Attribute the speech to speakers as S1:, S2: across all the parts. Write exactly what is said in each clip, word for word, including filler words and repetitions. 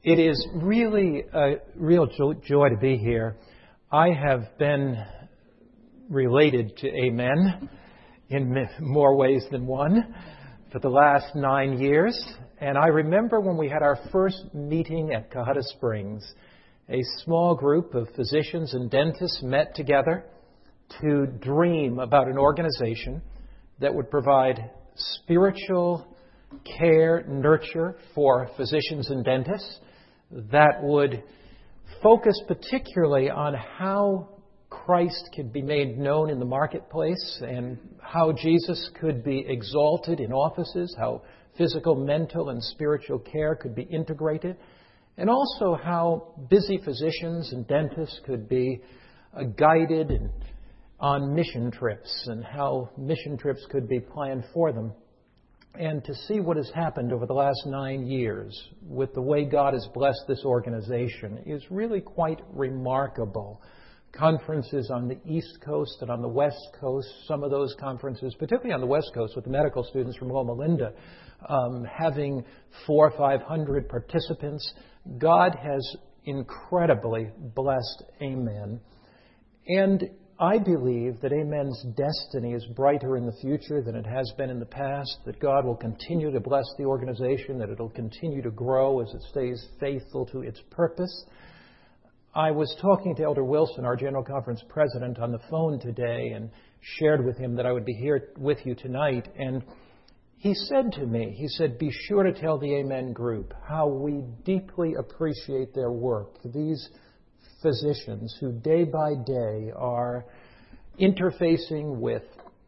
S1: It is really a real joy to be here. I have been related to Amen in more ways than one for the last nine years. And I remember when we had our first meeting at Cohutta Springs, a small group of physicians and dentists met together to dream about an organization that would provide spiritual care, nurture for physicians and dentists, that would focus particularly on how Christ could be made known in the marketplace and how Jesus could be exalted in offices, how physical, mental, and spiritual care could be integrated, and also how busy physicians and dentists could be uh, guided on mission trips and how mission trips could be planned for them. And to see what has happened over the last nine years with the way God has blessed this organization is really quite remarkable. Conferences on the East Coast and on the West Coast, some of those conferences, particularly on the West Coast with the medical students from Loma Linda, um, having four or five hundred participants. God has incredibly blessed Amen. And I believe that Amen's destiny is brighter in the future than it has been in the past, that God will continue to bless the organization, that it will continue to grow as it stays faithful to its purpose. I was talking to Elder Wilson, our General Conference President, on the phone today and shared with him that I would be here with you tonight. And he said to me, he said, be sure to tell the Amen group how we deeply appreciate their work. These physicians who day by day are interfacing with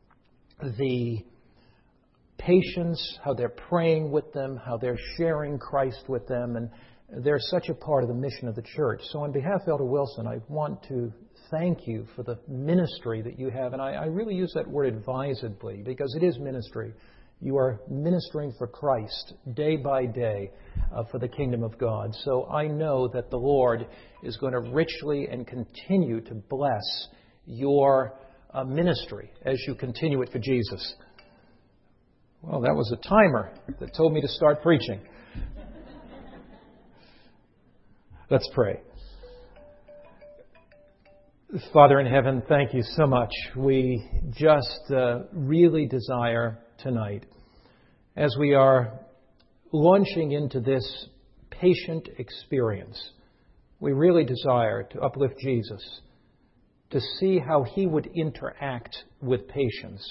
S1: the patients, how they're praying with them, how they're sharing Christ with them, and they're such a part of the mission of the church. So on behalf of Elder Wilson, I want to thank you for the ministry that you have, and I, I really use that word advisedly because it is ministry. You are ministering for Christ day by day uh, for the kingdom of God. So I know that the Lord is going to richly and continue to bless your uh, ministry as you continue it for Jesus. Well, that was a timer that told me to start preaching. Let's pray. Father in heaven, thank you so much. We just uh, really desire tonight, as we are launching into this patient experience, we really desire to uplift Jesus, to see how He would interact with patients.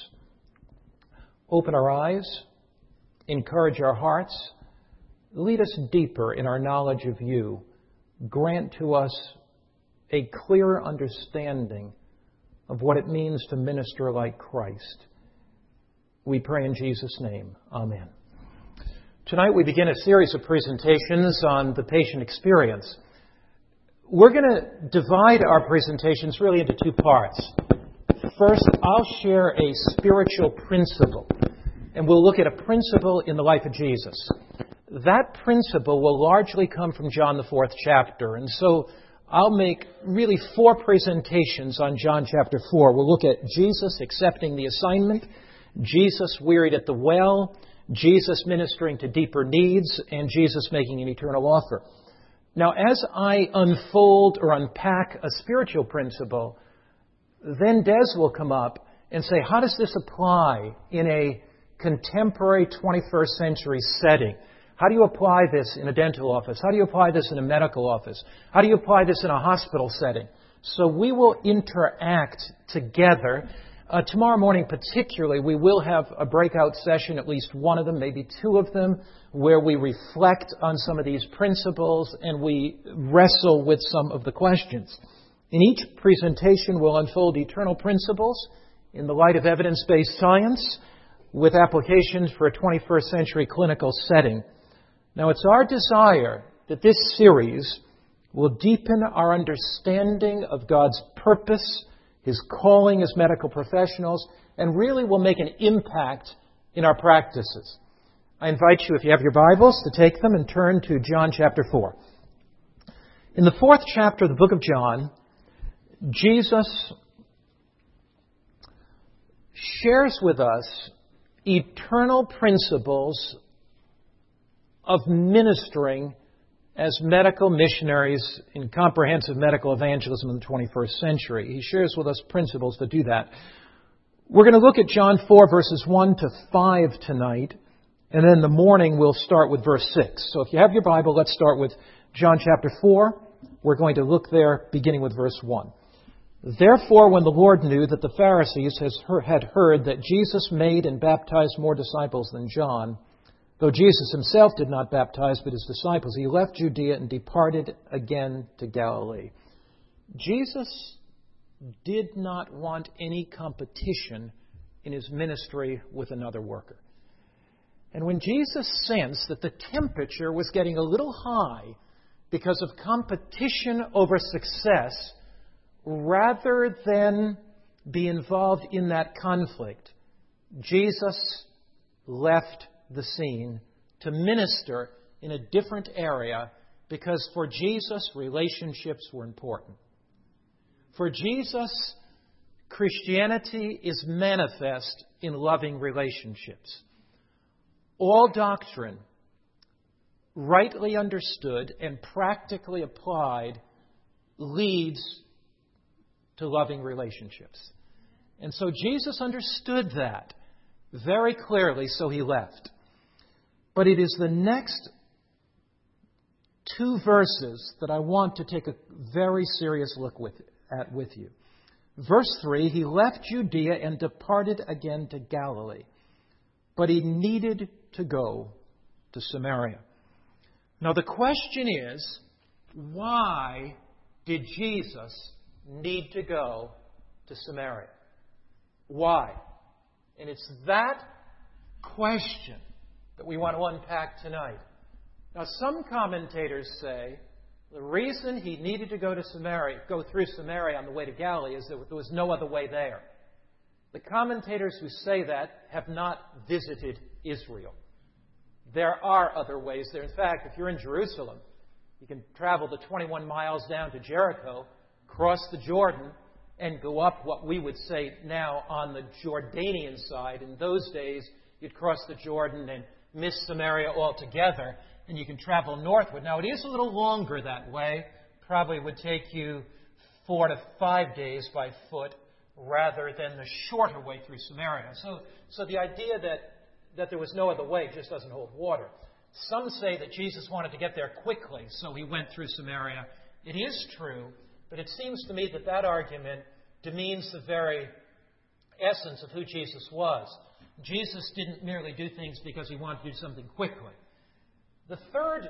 S1: Open our eyes, encourage our hearts, lead us deeper in our knowledge of You. Grant to us a clearer understanding of what it means to minister like Christ. We pray in Jesus' name. Amen. Tonight we begin a series of presentations on the patient experience. We're going to divide our presentations really into two parts. First, I'll share a spiritual principle, and we'll look at a principle in the life of Jesus. That principle will largely come from John, the fourth chapter, and so I'll make really four presentations on John chapter four. We'll look at Jesus accepting the assignment, Jesus wearied at the well, Jesus ministering to deeper needs, and Jesus making an eternal offer. Now, as I unfold or unpack a spiritual principle, then Des will come up and say, how does this apply in a contemporary twenty-first century setting? How do you apply this in a dental office? How do you apply this in a medical office? How do you apply this in a hospital setting? So we will interact together. Uh, tomorrow morning particularly, we will have a breakout session, at least one of them, maybe two of them, where we reflect on some of these principles and we wrestle with some of the questions. In each presentation, we'll unfold eternal principles in the light of evidence-based science with applications for a twenty-first century clinical setting. Now, it's our desire that this series will deepen our understanding of God's purpose, His calling as medical professionals, and really will make an impact in our practices. I invite you, if you have your Bibles, to take them and turn to John chapter four. In the fourth chapter of the book of John, Jesus shares with us eternal principles of ministering as medical missionaries in comprehensive medical evangelism in the twenty-first century. He shares with us principles to do that. We're going to look at John four, verses one to five tonight, and then in the morning we'll start with verse six. So if you have your Bible, let's start with John chapter four. We're going to look there beginning with verse one. Therefore, when the Lord knew that the Pharisees had heard that Jesus made and baptized more disciples than John, though Jesus himself did not baptize but his disciples, he left Judea and departed again to Galilee. Jesus did not want any competition in his ministry with another worker. And when Jesus sensed that the temperature was getting a little high because of competition over success, rather than be involved in that conflict, Jesus left the scene to minister in a different area because for Jesus, relationships were important. For Jesus, Christianity is manifest in loving relationships. All doctrine, rightly understood and practically applied, leads to loving relationships. And so Jesus understood that very clearly, so he left. But it is the next two verses that I want to take a very serious look with, at with you. Verse three, he left Judea and departed again to Galilee, but he needed to go to Samaria. Now the question is, why did Jesus need to go to Samaria? Why? And it's that question that we want to unpack tonight. Now, some commentators say the reason he needed to go to Samaria, go through Samaria on the way to Galilee, is that there was no other way there. The commentators who say that have not visited Israel. There are other ways there. In fact, if you're in Jerusalem, you can travel the twenty-one miles down to Jericho, cross the Jordan, and go up what we would say now on the Jordanian side. In those days, you'd cross the Jordan and miss Samaria altogether, and you can travel northward. Now, it is a little longer that way. Probably would take you four to five days by foot rather than the shorter way through Samaria. So, so the idea that, that there was no other way just doesn't hold water. Some say that Jesus wanted to get there quickly, so he went through Samaria. It is true, but it seems to me that that argument demeans the very essence of who Jesus was. Jesus didn't merely do things because he wanted to do something quickly. The third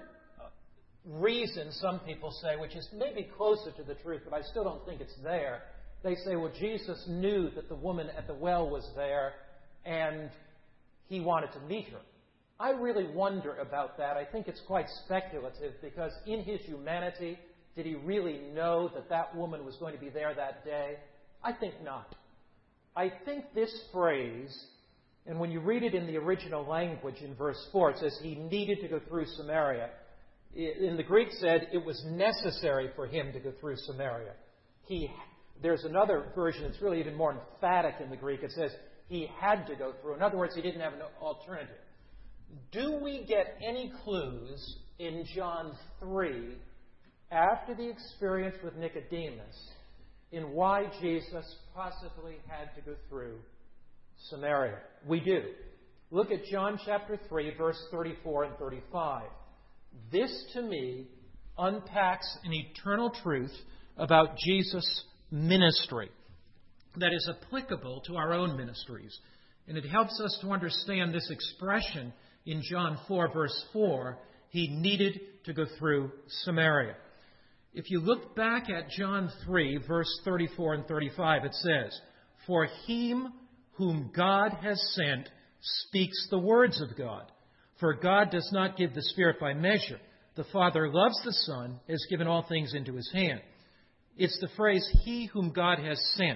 S1: reason some people say, which is maybe closer to the truth, but I still don't think it's there, they say, well, Jesus knew that the woman at the well was there and he wanted to meet her. I really wonder about that. I think it's quite speculative because in his humanity, did he really know that that woman was going to be there that day? I think not. I think this phrase, and when you read it in the original language in verse four, it says he needed to go through Samaria. In the Greek said it was necessary for him to go through Samaria. He, there's another version that's really even more emphatic in the Greek. It says he had to go through. In other words, he didn't have an alternative. Do we get any clues in John three, after the experience with Nicodemus, in why Jesus possibly had to go through Samaria? We do. Look at John chapter three, verse thirty-four and thirty-five. This, to me, unpacks an eternal truth about Jesus' ministry that is applicable to our own ministries. And it helps us to understand this expression in John four, verse four, he needed to go through Samaria. If you look back at John three, verse thirty-four and thirty-five, it says, "For him whom God has sent speaks the words of God. For God does not give the Spirit by measure. The Father loves the Son, has given all things into his hand." It's the phrase, he whom God has sent.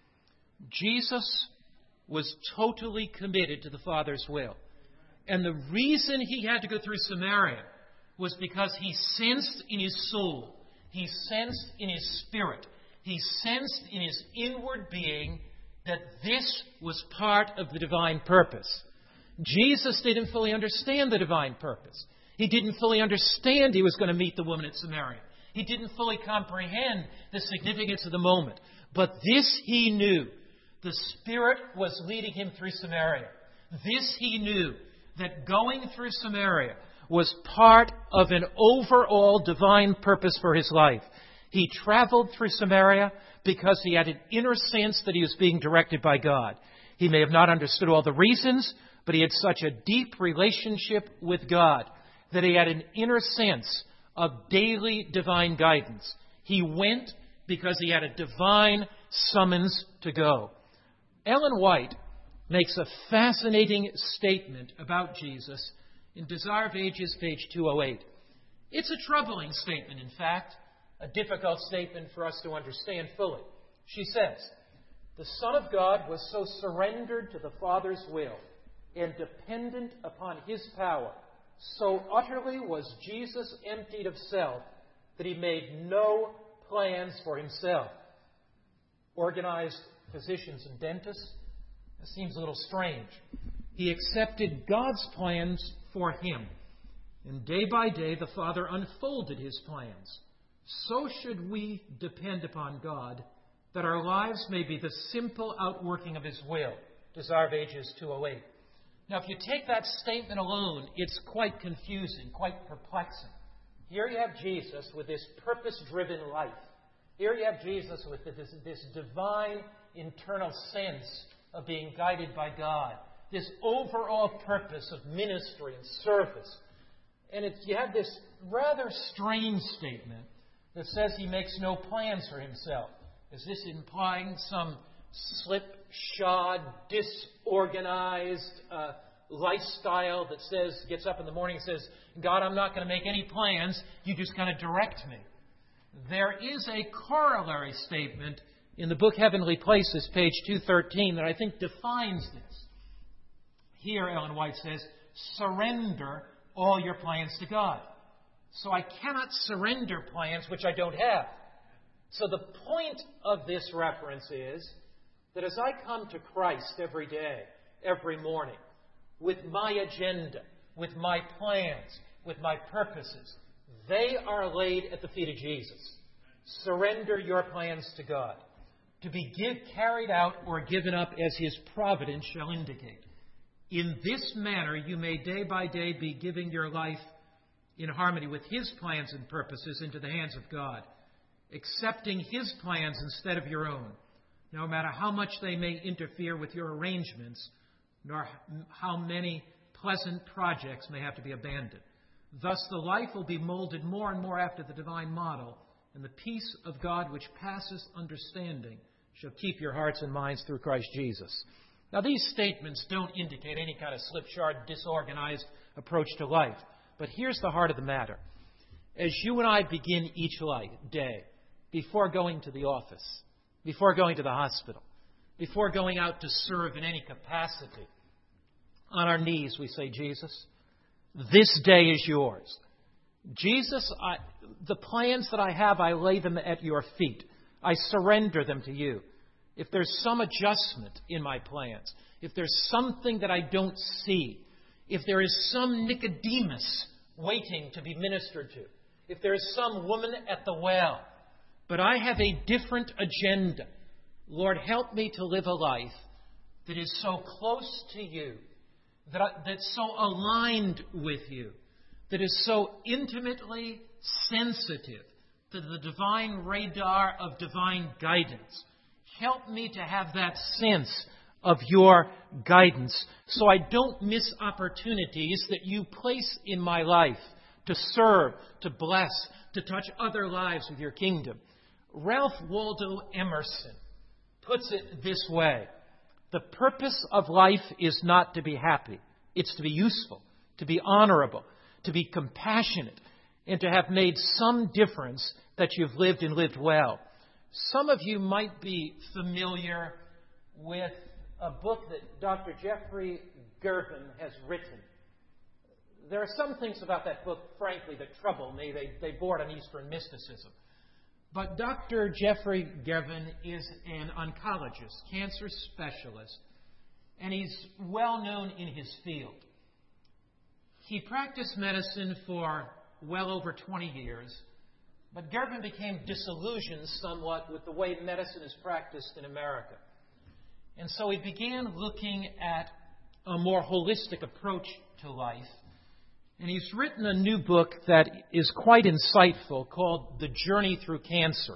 S1: Jesus was totally committed to the Father's will. And the reason he had to go through Samaria was because he sensed in his soul, he sensed in his spirit, he sensed in his inward being that this was part of the divine purpose. Jesus didn't fully understand the divine purpose. He didn't fully understand he was going to meet the woman at Samaria. He didn't fully comprehend the significance of the moment. But this he knew. The Spirit was leading him through Samaria. This he knew, that going through Samaria was part of an overall divine purpose for his life. He traveled through Samaria because he had an inner sense that he was being directed by God. He may have not understood all the reasons, but he had such a deep relationship with God that he had an inner sense of daily divine guidance. He went because he had a divine summons to go. Ellen White makes a fascinating statement about Jesus in Desire of Ages, page two oh eight. It's a troubling statement, in fact, a difficult statement for us to understand fully. She says, "The Son of God was so surrendered to the Father's will and dependent upon His power, so utterly was Jesus emptied of self that He made no plans for Himself." Organized physicians and dentists, that seems a little strange. He accepted God's plans for Him. And day by day, the Father unfolded His plans. So should we depend upon God, that our lives may be the simple outworking of His will. Desire of Ages two oh eight. Now, if you take that statement alone, it's quite confusing, quite perplexing. Here you have Jesus with this purpose-driven life. Here you have Jesus with this, this divine internal sense of being guided by God. This overall purpose of ministry and service. And it's, you have this rather strange statement that says He makes no plans for Himself. Is this implying some slipshod, disorganized uh, lifestyle that says, gets up in the morning and says, God, I'm not going to make any plans, you just kind of direct me? There is a corollary statement in the book Heavenly Places, page two thirteen, that I think defines this. Here, Ellen White says, surrender all your plans to God. So I cannot surrender plans which I don't have. So the point of this reference is that as I come to Christ every day, every morning, with my agenda, with my plans, with my purposes, they are laid at the feet of Jesus. Surrender your plans to God, to be give, carried out or given up as His providence shall indicate. In this manner, you may day by day be giving your life in harmony with His plans and purposes into the hands of God, accepting His plans instead of your own, no matter how much they may interfere with your arrangements, nor how many pleasant projects may have to be abandoned. Thus, the life will be molded more and more after the divine model, and the peace of God which passes understanding shall keep your hearts and minds through Christ Jesus. Now, these statements don't indicate any kind of slipshod, disorganized approach to life. But here's the heart of the matter. As you and I begin each life, day, before going to the office, before going to the hospital, before going out to serve in any capacity, on our knees we say, Jesus, this day is yours. Jesus, I, the plans that I have, I lay them at your feet. I surrender them to you. If there's some adjustment in my plans, if there's something that I don't see, if there is some Nicodemus waiting to be ministered to, if there is some woman at the well, but I have a different agenda, Lord, help me to live a life that is so close to you, that I, that's so aligned with you, that is so intimately sensitive to the divine radar of divine guidance. Help me to have that sense of your guidance so I don't miss opportunities that you place in my life to serve, to bless, to touch other lives with your kingdom. Ralph Waldo Emerson puts it this way. The purpose of life is not to be happy. It's to be useful, to be honorable, to be compassionate, and to have made some difference that you've lived and lived well. Some of you might be familiar with a book that Doctor Jeffrey Gervin has written. There are some things about that book, frankly, that trouble me. They, they border on Eastern mysticism. But Doctor Jeffrey Gervin is an oncologist, cancer specialist, and he's well known in his field. he practiced medicine for well over twenty years, but Gervin became disillusioned somewhat with the way medicine is practiced in America. And so he began looking at a more holistic approach to life. And he's written a new book that is quite insightful called The Journey Through Cancer.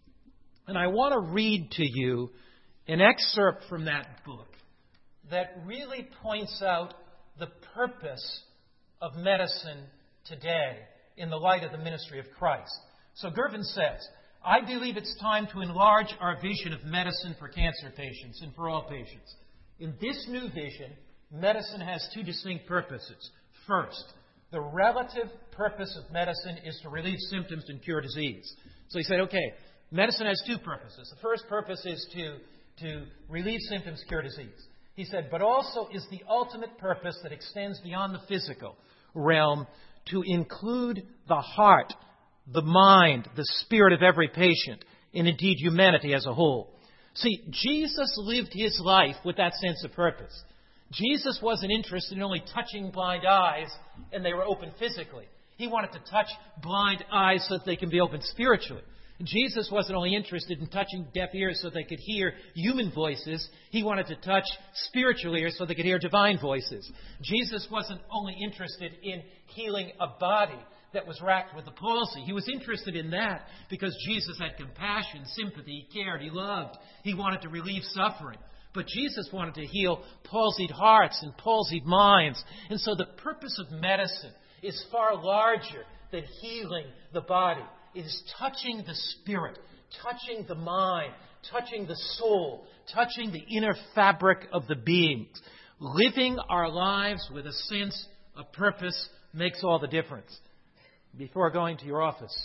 S1: And I want to read to you an excerpt from that book that really points out the purpose of medicine today in the light of the ministry of Christ. So Gervin says, I believe it's time to enlarge our vision of medicine for cancer patients and for all patients. In this new vision, medicine has two distinct purposes. First, the relative purpose of medicine is to relieve symptoms and cure disease. So he said, okay, medicine has two purposes. The first purpose is to, to relieve symptoms, cure disease. He said, but also is the ultimate purpose that extends beyond the physical realm to include the heart, the mind, the spirit of every patient, and indeed humanity as a whole. See, Jesus lived his life with that sense of purpose. Jesus wasn't interested in only touching blind eyes and they were open physically. He wanted to touch blind eyes so that they can be open spiritually. Jesus wasn't only interested in touching deaf ears so they could hear human voices. He wanted to touch spiritual ears so they could hear divine voices. Jesus wasn't only interested in healing a body that was racked with the palsy. He was interested in that because Jesus had compassion, sympathy, he cared, he loved. He wanted to relieve suffering. But Jesus wanted to heal palsied hearts and palsied minds. And so the purpose of medicine is far larger than healing the body. It is touching the spirit, touching the mind, touching the soul, touching the inner fabric of the being. Living our lives with a sense of purpose makes all the difference. Before going to your office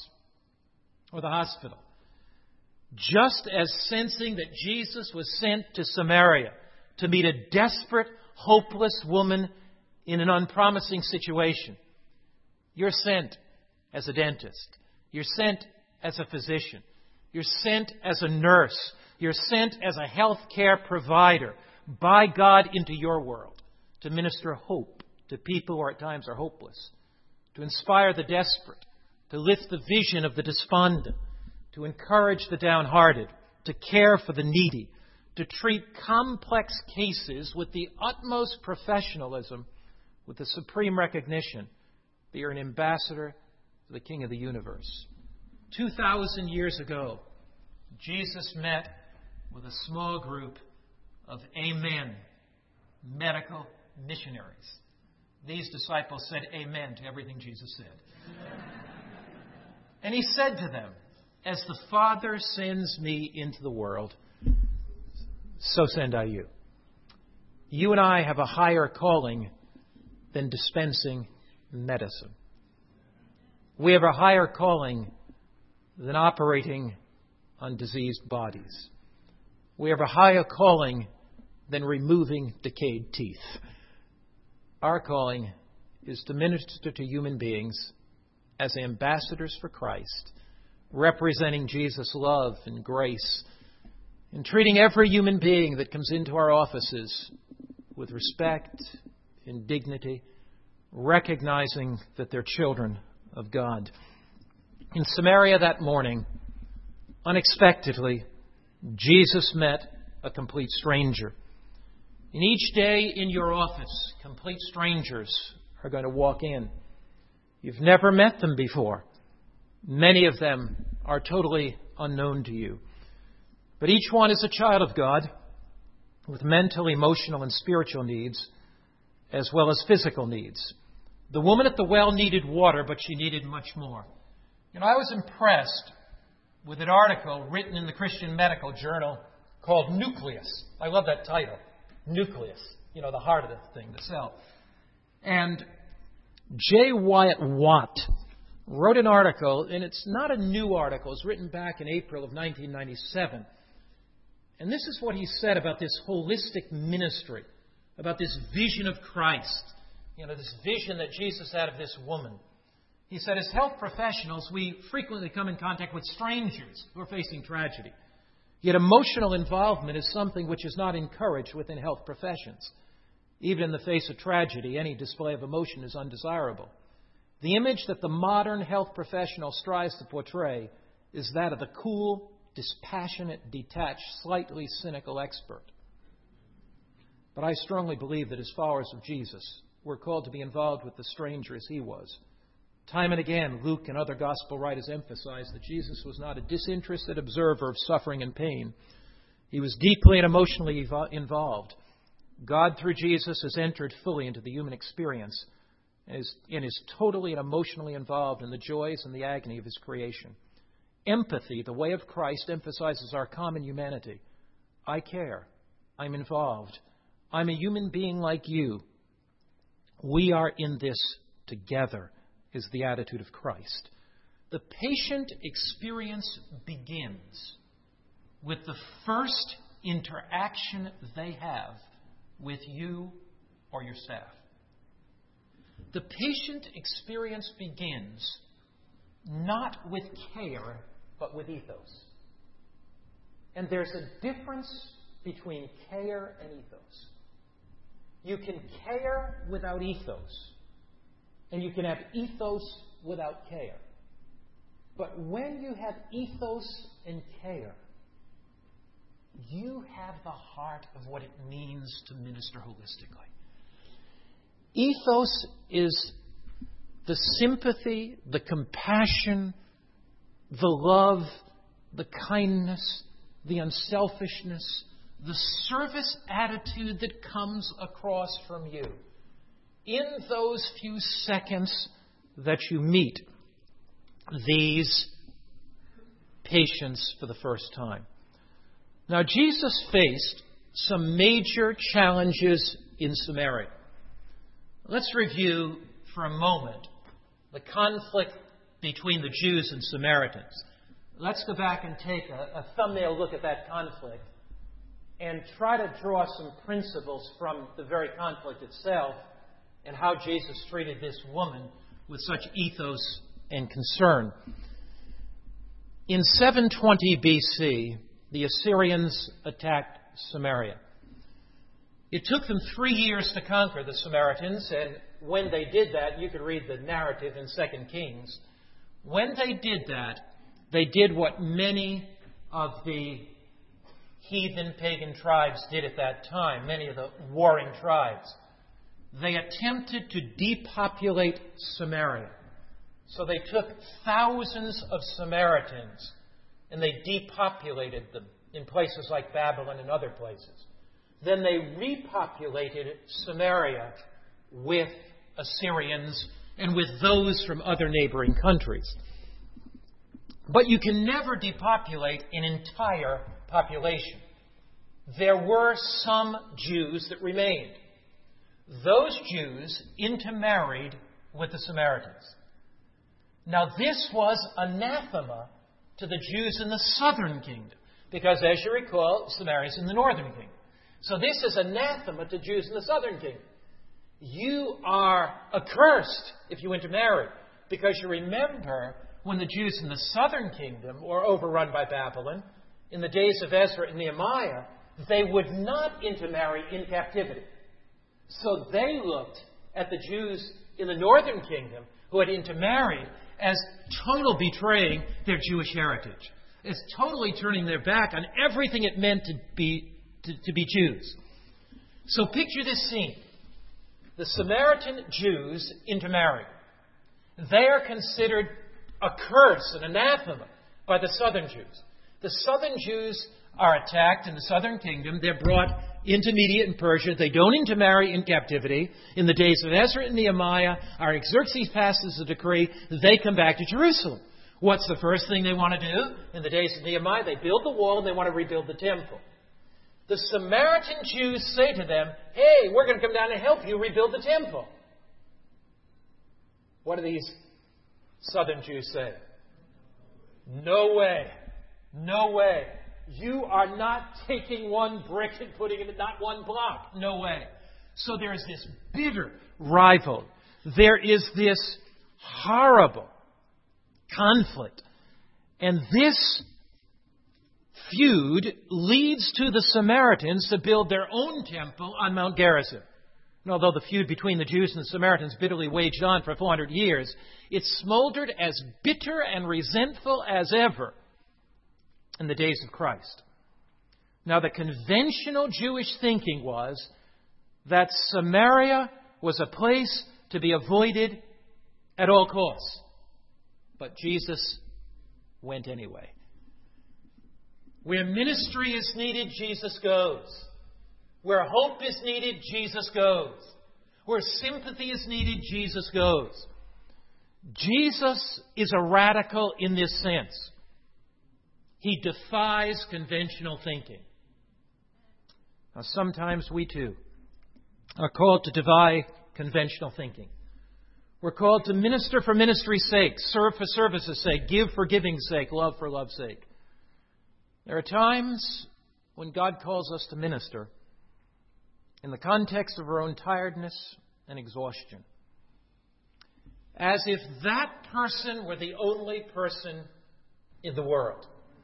S1: or the hospital, just as sensing that Jesus was sent to Samaria to meet a desperate, hopeless woman in an unpromising situation, you're sent as a dentist. You're sent as a physician. You're sent as a nurse. You're sent as a health care provider by God into your world to minister hope to people who at times are hopeless, to inspire the desperate, to lift the vision of the despondent, to encourage the downhearted, to care for the needy, to treat complex cases with the utmost professionalism, with the supreme recognition that you're an ambassador to the King of the universe. Two thousand years ago, Jesus met with a small group of Amen medical missionaries. These disciples said amen to everything Jesus said. And he said to them, as the Father sends me into the world, so send I you. You and I have a higher calling than dispensing medicine. We have a higher calling than operating on diseased bodies. We have a higher calling than removing decayed teeth. Our calling is to minister to human beings as ambassadors for Christ, representing Jesus' love and grace, and treating every human being that comes into our offices with respect and dignity, recognizing that they're children of God. In Samaria that morning, unexpectedly, Jesus met a complete stranger. And each day in your office, complete strangers are going to walk in. You've never met them before. Many of them are totally unknown to you. But each one is a child of God with mental, emotional, and spiritual needs, as well as physical needs. The woman at the well needed water, but she needed much more. You know, I was impressed with an article written in the Christian Medical Journal called Nucleus. I love that title. Nucleus. You know, the heart of the thing, the cell. And J. Wyatt Watt wrote an article, and it's not a new article. It's written back in April of nineteen ninety-seven. And this is what he said about this holistic ministry, about this vision of Christ, you know, this vision that Jesus had of this woman. He said, as health professionals, we frequently come in contact with strangers who are facing tragedy. Yet emotional involvement is something which is not encouraged within health professions. Even in the face of tragedy, any display of emotion is undesirable. The image that the modern health professional strives to portray is that of the cool, dispassionate, detached, slightly cynical expert. But I strongly believe that as followers of Jesus, we're called to be involved with the stranger as he was. Time and again, Luke and other gospel writers emphasize that Jesus was not a disinterested observer of suffering and pain. He was deeply and emotionally evo- involved. God, through Jesus, has entered fully into the human experience and is, and is totally and emotionally involved in the joys and the agony of his creation. Empathy, the way of Christ, emphasizes our common humanity. I care. I'm involved. I'm a human being like you. We are in this together, is the attitude of Christ. The patient experience begins with the first interaction they have with you or your staff. The patient experience begins not with care, but with ethos. And there's a difference between care and ethos. You can care without ethos, and you can have ethos without care. But when you have ethos and care, you have the heart of what it means to minister holistically. Ethos is the sympathy, the compassion, the love, the kindness, the unselfishness, the service attitude that comes across from you in those few seconds that you meet these patients for the first time. Now, Jesus faced some major challenges in Samaria. Let's review for a moment the conflict between the Jews and Samaritans. Let's go back and take a, a thumbnail look at that conflict and try to draw some principles from the very conflict itself and how Jesus treated this woman with such ethos and concern. In seven twenty B C, the Assyrians attacked Samaria. It took them three years to conquer the Samaritans, and when they did that, you could read the narrative in Second Kings. When they did that, they did what many of the heathen pagan tribes did at that time, many of the warring tribes. They attempted to depopulate Samaria. So they took thousands of Samaritans and they depopulated them in places like Babylon and other places. Then they repopulated Samaria with Assyrians and with those from other neighboring countries. But you can never depopulate an entire population. There were some Jews that remained. Those Jews intermarried with the Samaritans. Now, this was anathema to the Jews in the southern kingdom, because, as you recall, Samaria is in the northern kingdom. So this is anathema to Jews in the southern kingdom. You are accursed if you intermarry, because you remember when the Jews in the southern kingdom were overrun by Babylon, in the days of Ezra and Nehemiah, they would not intermarry in captivity. So they looked at the Jews in the northern kingdom who had intermarried as total betraying their Jewish heritage, as totally turning their back on everything it meant to be to, to be Jews. So picture this scene. The Samaritan Jews intermarry. They are considered a curse, an anathema, by the southern Jews. The southern Jews are attacked in the southern kingdom. They're brought into Media and Persia. They don't intermarry in captivity. In the days of Ezra and Nehemiah, Artaxerxes passes a decree. They come back to Jerusalem. What's the first thing they want to do? In the days of Nehemiah, they build the wall and they want to rebuild the temple. The Samaritan Jews say to them, hey, we're going to come down and help you rebuild the temple. What do these southern Jews say? No way. No way. You are not taking one brick and putting it in not one block. No way. So there is this bitter rivalry. There is this horrible conflict. And this feud leads to the Samaritans to build their own temple on Mount Gerizim. And although the feud between the Jews and the Samaritans bitterly waged on for four hundred years, it smoldered as bitter and resentful as ever in the days of Christ. Now, the conventional Jewish thinking was that Samaria was a place to be avoided at all costs. But Jesus went anyway. Where ministry is needed, Jesus goes. Where hope is needed, Jesus goes. Where sympathy is needed, Jesus goes. Jesus is a radical in this sense. He defies conventional thinking. Now, sometimes we too are called to defy conventional thinking. We're called to minister for ministry's sake, serve for service's sake, give for giving's sake, love for love's sake. There are times when God calls us to minister in the context of our own tiredness and exhaustion, as if that person were the only person in the world.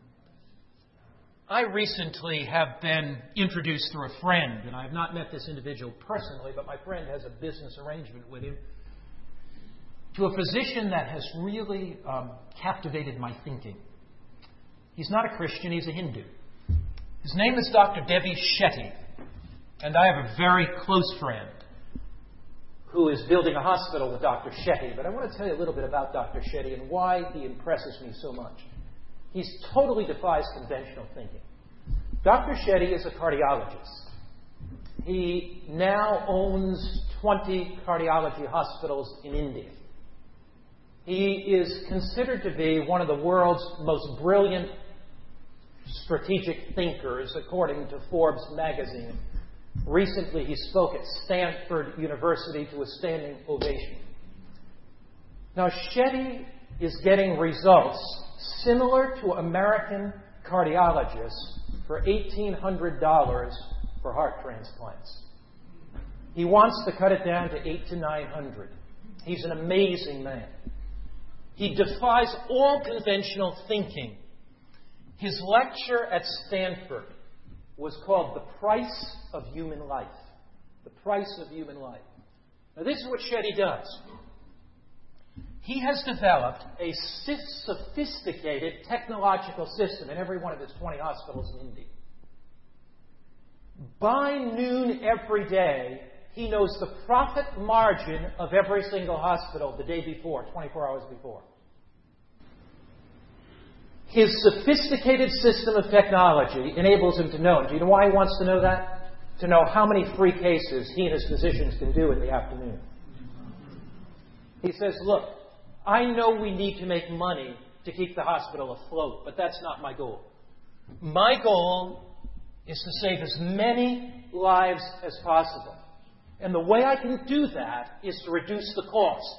S1: I recently have been introduced through a friend, and I have not met this individual personally, but my friend has a business arrangement with him, to a physician that has really um, captivated my thinking. He's not a Christian, he's a Hindu. His name is Doctor Devi Shetty, and I have a very close friend who is building a hospital with Doctor Shetty. But I want to tell you a little bit about Doctor Shetty and why he impresses me so much. He totally defies conventional thinking. Doctor Shetty is a cardiologist. He now owns twenty cardiology hospitals in India. He is considered to be one of the world's most brilliant strategic thinkers, according to Forbes magazine. Recently, he spoke at Stanford University to a standing ovation. Now, Shetty is getting results similar to American cardiologists for eighteen hundred dollars for heart transplants. He wants to cut it down to eight to nine hundred. He's an amazing man. He defies all conventional thinking. His lecture at Stanford was called The Price of Human Life. The Price of Human Life. Now, this is what Shetty does. He has developed a sophisticated technological system in every one of his twenty hospitals in India. By noon every day, he knows the profit margin of every single hospital the day before, twenty-four hours before. His sophisticated system of technology enables him to know. And do you know why he wants to know that? To know how many free cases he and his physicians can do in the afternoon. He says, look, I know we need to make money to keep the hospital afloat, but that's not my goal. My goal is to save as many lives as possible. And the way I can do that is to reduce the cost.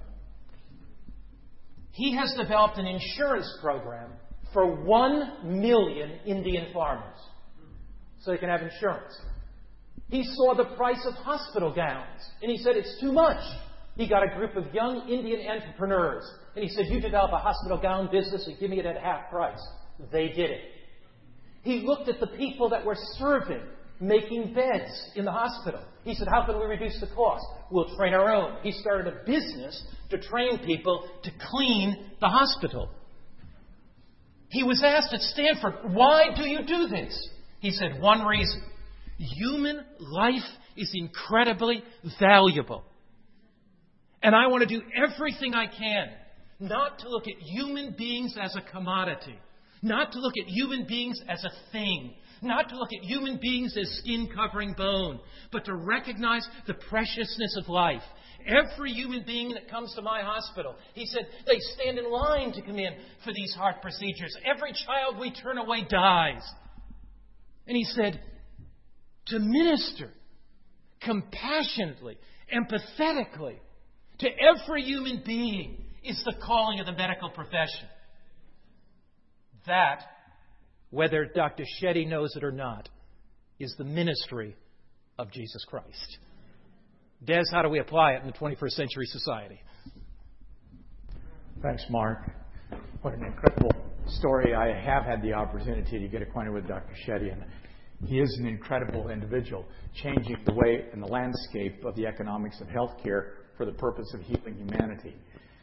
S1: He has developed an insurance program for one million Indian farmers so they can have insurance. He saw the price of hospital gowns, and he said, it's too much. He got a group of young Indian entrepreneurs, and he said, you develop a hospital gown business and give me it at half price. They did it. He looked at the people that were serving, making beds in the hospital. He said, how can we reduce the cost? We'll train our own. He started a business to train people to clean the hospital. He was asked at Stanford, why do you do this? He said, one reason. Human life is incredibly valuable. And I want to do everything I can not to look at human beings as a commodity, not to look at human beings as a thing, not to look at human beings as skin-covering bone, but to recognize the preciousness of life. Every human being that comes to my hospital, he said, they stand in line to come in for these heart procedures. Every child we turn away dies. And he said, to minister compassionately, empathetically to every human being is the calling of the medical profession. That, whether Doctor Shetty knows it or not, is the ministry of Jesus Christ. Des, how do we apply it in the twenty-first century society?
S2: Thanks, Mark. What an incredible story. I have had the opportunity to get acquainted with Doctor Shetty, and He is an incredible individual, changing the way and the landscape of the economics of healthcare for the purpose of healing humanity.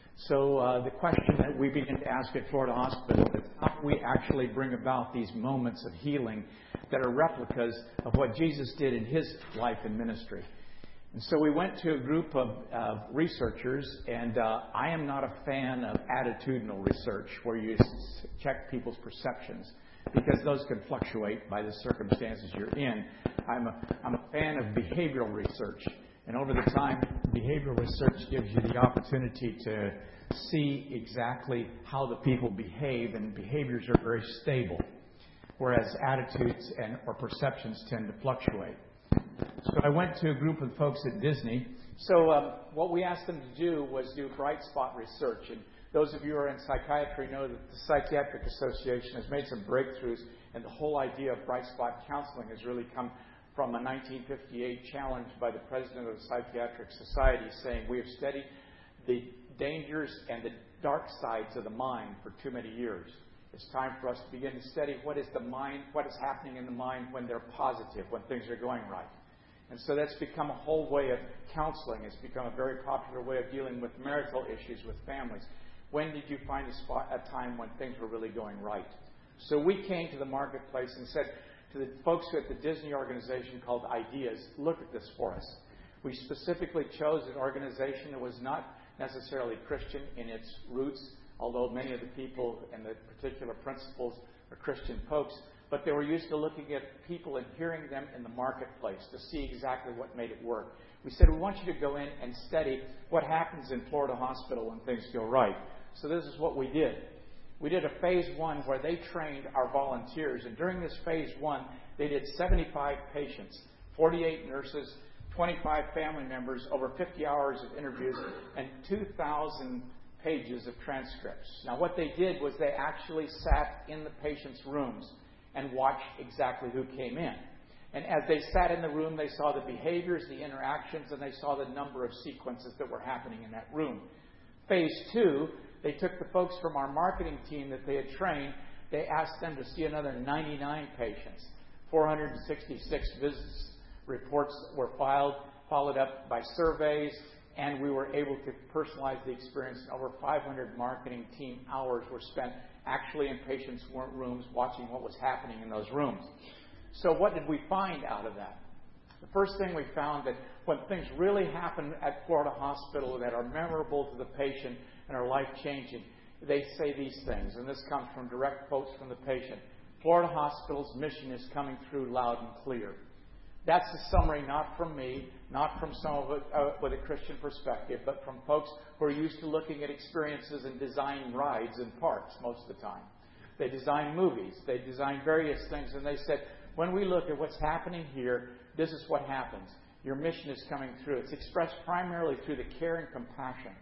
S2: So uh, the question that we begin to ask at Florida Hospital is how do we actually bring about these moments of healing that are replicas of what Jesus did in His life and ministry. And so we went to a group of uh, researchers, and uh, I am not a fan of attitudinal research where you s- check people's perceptions, because those can fluctuate by the circumstances you're in. I'm a, I'm a fan of behavioral research. And over the time, behavioral research gives you the opportunity to see exactly how the people behave, and behaviors are very stable, whereas attitudes and or perceptions tend to fluctuate. So I went to a group of folks at Disney. So um, what we asked them to do was do bright spot research. And those of you who are in psychiatry know that the Psychiatric Association has made some breakthroughs, and the whole idea of bright spot counseling has really come from a nineteen fifty-eight challenge by the president of the Psychiatric Society saying we have studied the dangers and the dark sides of the mind for too many years. It's time for us to begin to study what is the mind, what is happening in the mind when they're positive, when things are going right. And so that's become a whole way of counseling. It's become a very popular way of dealing with marital issues with families. When did you find a, spot, a time when things were really going right? So we came to the marketplace and said to the folks at the Disney organization called Ideas, look at this for us. We specifically chose an organization that was not necessarily Christian in its roots, although many of the people and the particular principles are Christian folks, but they were used to looking at people and hearing them in the marketplace to see exactly what made it work. We said, we want you to go in and study what happens in Florida Hospital when things go right. So this is what we did. We did a phase one where they trained our volunteers, and during this phase one, they did seventy-five patients, forty-eight nurses, twenty-five family members, over fifty hours of interviews, and two thousand pages of transcripts. Now, what they did was they actually sat in the patients' rooms and watched exactly who came in. And as they sat in the room, they saw the behaviors, the interactions, and they saw the number of sequences that were happening in that room. Phase two, they took the folks from our marketing team that they had trained, they asked them to see another ninety-nine patients. four hundred sixty-six visits reports were filed, followed up by surveys, and we were able to personalize the experience. And over five hundred marketing team hours were spent actually in patients' rooms watching what was happening in those rooms. So what did we find out of that? The first thing we found that when things really happen at Florida Hospital that are memorable to the patient and are life-changing, they say these things, and this comes from direct quotes from the patient. Florida Hospital's mission is coming through loud and clear. That's a summary not from me, not from someone with, uh, with a Christian perspective, but from folks who are used to looking at experiences and designing rides and parks most of the time. They design movies. They design various things. And they said, when we look at what's happening here, this is what happens. Your mission is coming through. It's expressed primarily through the care and compassion.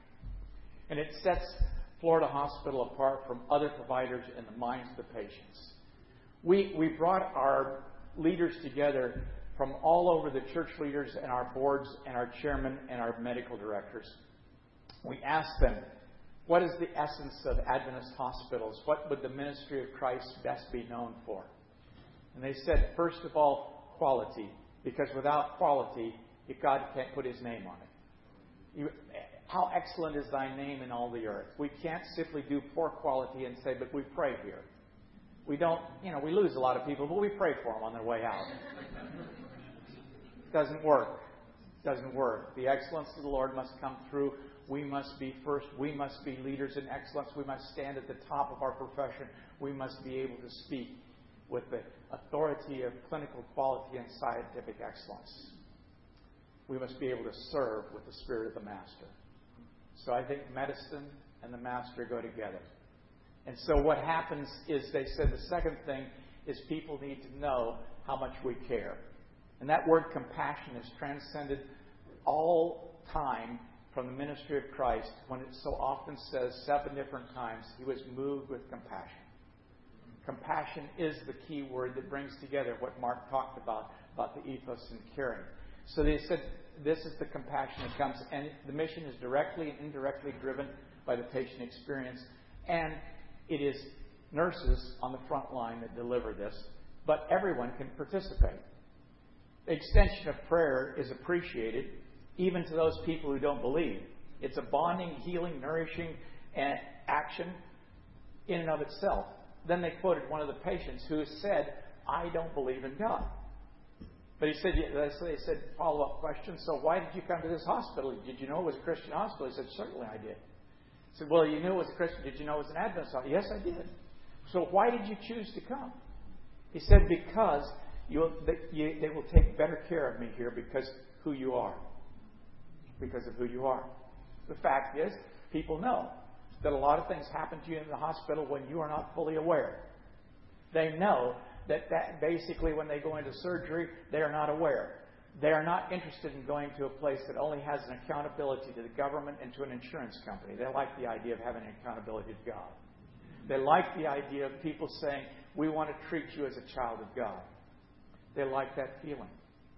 S2: And it sets Florida Hospital apart from other providers in the minds of the patients. We, we brought our leaders together from all over, the church leaders and our boards and our chairmen and our medical directors. We asked them, what is the essence of Adventist hospitals? What would the ministry of Christ best be known for? And they said, first of all, quality. Because without quality, God can't put His name on it. You, how excellent is thy name in all the earth? We can't simply do poor quality and say, but we pray here. We don't, you know, we lose a lot of people, but we pray for them on their way out. Doesn't work. Doesn't work. The excellence of the Lord must come through. We must be first. We must be leaders in excellence. We must stand at the top of our profession. We must be able to speak with the authority of clinical quality and scientific excellence. We must be able to serve with the Spirit of the Master. So I think medicine and the Master go together. And so what happens is, they said the second thing is people need to know how much we care. And that word compassion is transcended all time from the ministry of Christ, when it so often says seven different times, He was moved with compassion. Compassion is the key word that brings together what Mark talked about, about the ethos and caring. So they said this is the compassion that comes, and the mission is directly and indirectly driven by the patient experience. And it is nurses on the front line that deliver this. but everyone can participate. The extension of prayer is appreciated even to those people who don't believe. It's a bonding, healing, nourishing action in and of itself. Then they quoted one of the patients who said, I don't believe in God. But he said, they said, follow-up question, so why did you come to this hospital? Did you know it was a Christian hospital? He said, certainly I did. He said, well, you knew it was a Christian. Did you know it was an Adventist hospital? Yes, I did. So why did you choose to come? He said, because you, they, you, they will take better care of me here because who you are. Because of who you are. The fact is, people know that a lot of things happen to you in the hospital when you are not fully aware. They know that, that basically when they go into surgery, they are not aware. They are not interested in going to a place that only has an accountability to the government and to an insurance company. They like the idea of having an accountability to God. They like the idea of people saying, we want to treat you as a child of God. They like that feeling.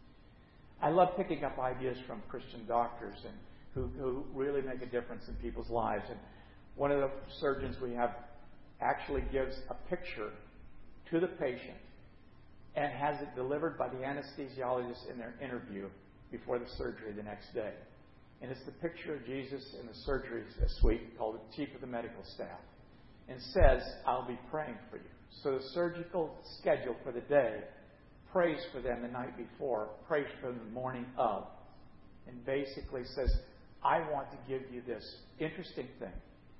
S2: I love picking up ideas from Christian doctors and who, who really make a difference in people's lives. And one of the surgeons we have actually gives a picture to the patient and has it delivered by the anesthesiologist in their interview before the surgery the next day. And it's the picture of Jesus in the surgery suite called the Chief of the Medical Staff. And says, I'll be praying for you. So the surgical schedule for the day prays for them the night before, prays for them the morning of. And basically says, I want to give you this interesting thing.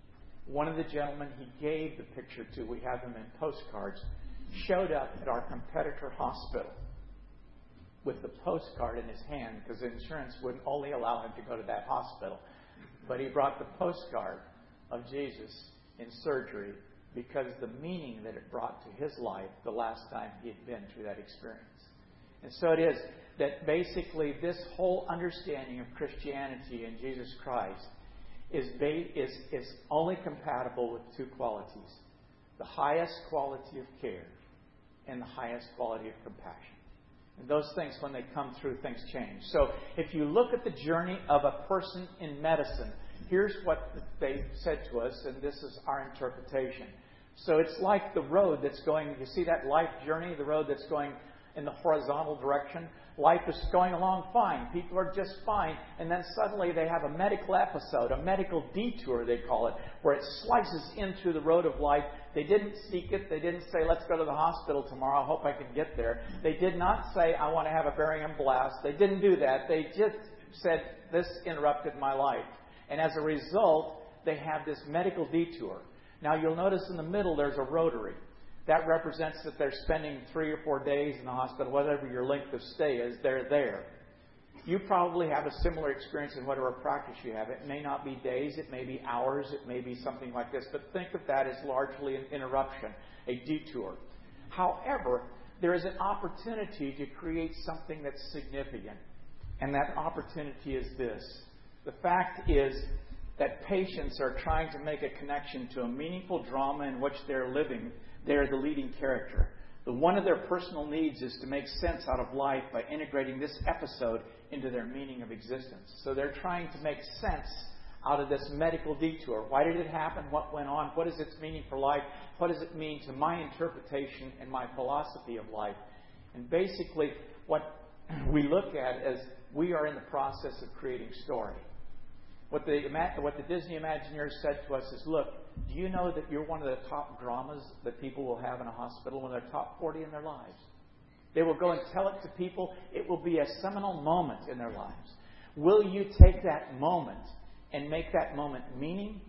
S2: One of the gentlemen he gave the picture to, we have them in postcards, showed up at our competitor hospital with the postcard in his hand because insurance wouldn't only allow him to go to that hospital. But he brought the postcard of Jesus in surgery because the meaning that it brought to his life the last time he had been through that experience. And so it is that basically this whole understanding of Christianity and Jesus Christ is, ba- is, is only compatible with two qualities. The highest quality of care and the highest quality of compassion. And those things, when they come through, things change. So if you look at the journey of a person in medicine, here's what they said to us, and this is our interpretation. So it's like the road that's going, you see that life journey, the road that's going in the horizontal direction? Life is going along fine. People are just fine. And then suddenly they have a medical episode, a medical detour, they call it, where it slices into the road of life. They didn't seek it. They didn't say, let's go to the hospital tomorrow. I hope I can get there. They did not say, I want to have a barium blast. They didn't do that. They just said, this interrupted my life. And as a result, they have this medical detour. Now, you'll notice in the middle there's a rotary. That represents that they're spending three or four days in the hospital, whatever your length of stay is, they're there. You probably have a similar experience in whatever practice you have. It may not be days, it may be hours, it may be something like this, but think of that as largely an interruption, a detour. However, there is an opportunity to create something that's significant, and that opportunity is this. The fact is that patients are trying to make a connection to a meaningful drama in which they're living. They're the leading character. The one of their personal needs is to make sense out of life by integrating this episode into their meaning of existence. So they're trying to make sense out of this medical detour. Why did it happen? What went on? What is its meaning for life? What does it mean to my interpretation and my philosophy of life? And basically, what we look at is we are in the process of creating story. What the, what the Disney Imagineers said to us is, look, do you know that you're one of the top dramas that people will have in a hospital when they're top forty in their lives? They will go and tell it to people. It will be a seminal moment in their lives. Will you take that moment and make that moment meaning,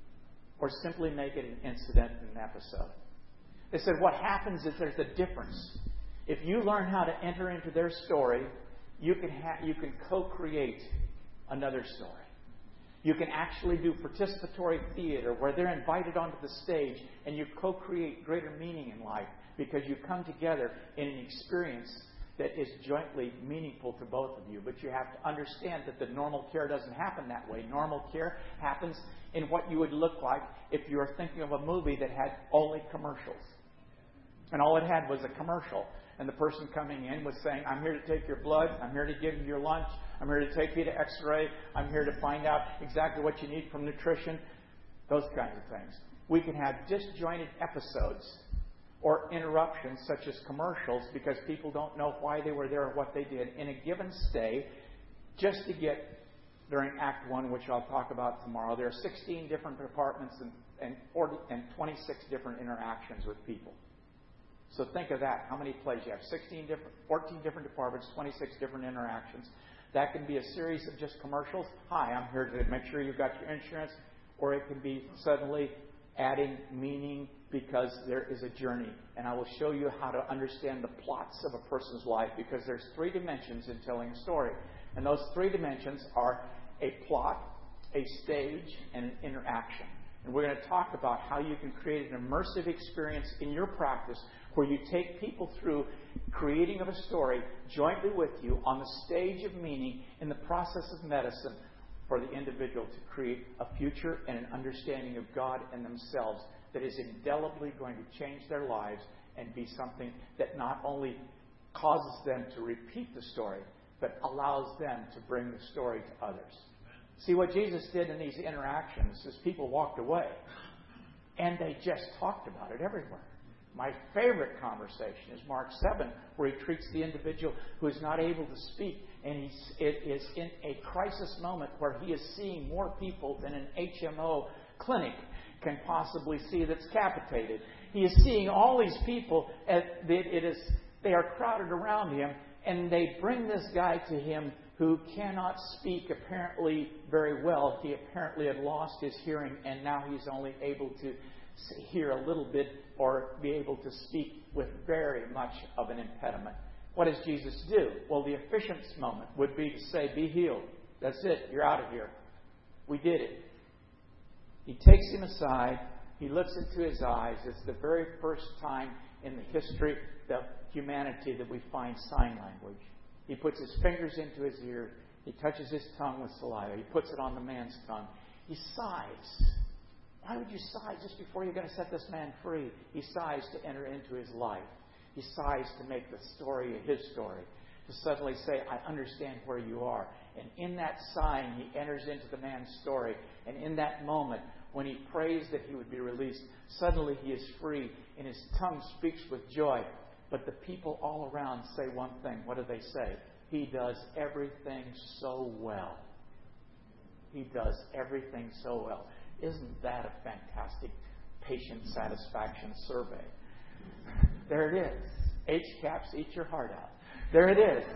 S2: or simply make it an incident and an episode? They said what happens is there's a difference. If you learn how to enter into their story, you can ha- you can co-create another story. You can actually do participatory theater where they're invited onto the stage and you co-create greater meaning in life because you come together in an experience that is jointly meaningful to both of you. But you have to understand that the normal care doesn't happen that way. Normal care happens in what you would look like if you were thinking of a movie that had only commercials. And all it had was a commercial. And the person coming in was saying, I'm here to take your blood. I'm here to give you your lunch. I'm here to take you to x-ray. I'm here to find out exactly what you need from nutrition. Those kinds of things. We can have disjointed episodes or interruptions such as commercials because people don't know why they were there or what they did in a given stay just to get during Act One, which I'll talk about tomorrow. There are sixteen different departments and, and, forty, and twenty-six different interactions with people. So think of that. How many plays you have? sixteen different, fourteen different departments, twenty-six different interactions. That can be a series of just commercials. Hi, I'm here to make sure you've got your insurance. Or it can be suddenly adding meaning because there is a journey. And I will show you how to understand the plots of a person's life because there's three dimensions in telling a story. And those three dimensions are a plot, a stage, and an interaction. And we're going to talk about how you can create an immersive experience in your practice where you take people through creating of a story jointly with you on the stage of meaning in the process of medicine for the individual to create a future and an understanding of God and themselves that is indelibly going to change their lives and be something that not only causes them to repeat the story, but allows them to bring the story to others. See, what Jesus did in these interactions is people walked away and they just talked about it everywhere. My favorite conversation is Mark seven, where he treats the individual who is not able to speak, and he's, it is in a crisis moment where he is seeing more people than an H M O clinic can possibly see that's capitated. He is seeing all these people, at, it is, they are crowded around him, and they bring this guy to him who cannot speak apparently very well. He apparently had lost his hearing, and now he's only able to hear a little bit or be able to speak with very much of an impediment. What does Jesus do? Well, the efficient moment would be to say, be healed. That's it. You're out of here. We did it. He takes him aside. He looks into his eyes. It's the very first time in the history of humanity that we find sign language. He puts his fingers into his ear. He touches his tongue with saliva. He puts it on the man's tongue. He sighs. Why would you sigh just before you're going to set this man free? He sighs to enter into his life. He sighs to make the story his story. To suddenly say, I understand where you are. And in that sighing, he enters into the man's story. And in that moment, when he prays that he would be released, suddenly he is free and his tongue speaks with joy. But the people all around say one thing. What do they say? He does everything so well. He does everything so well. Isn't that a fantastic patient satisfaction survey? There it is. H CAPS, eat your heart out. There it is.